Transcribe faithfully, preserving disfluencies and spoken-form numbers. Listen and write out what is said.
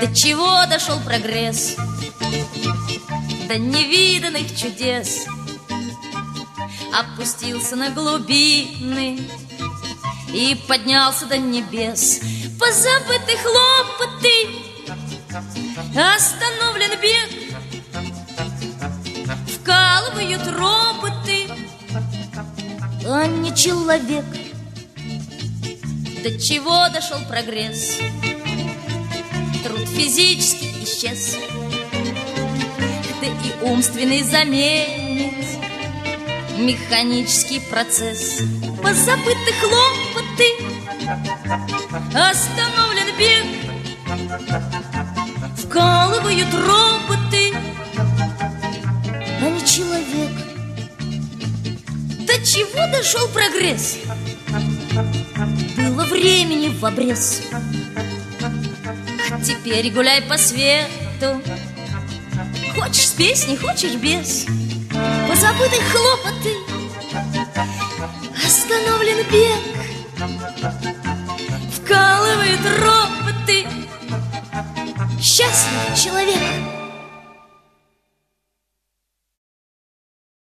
До чего дошел прогресс? До невиданных чудес. Опустился на глубины и поднялся до небес. Позабыты хлопоты, остановлен бег, вкалывают роботы, а не человек. До чего дошел прогресс? Труд физически исчез, да и умственный заменит механический процесс. Позабыты хлопоты, остановлен бег, вкалывают роботы, а не человек. До чего дошел прогресс? Было времени в обрез. Теперь гуляй по свету, хочешь с песней, хочешь без. Позабыты хлопоты, остановлен бег, вкалывают роботы. Счастлив человек.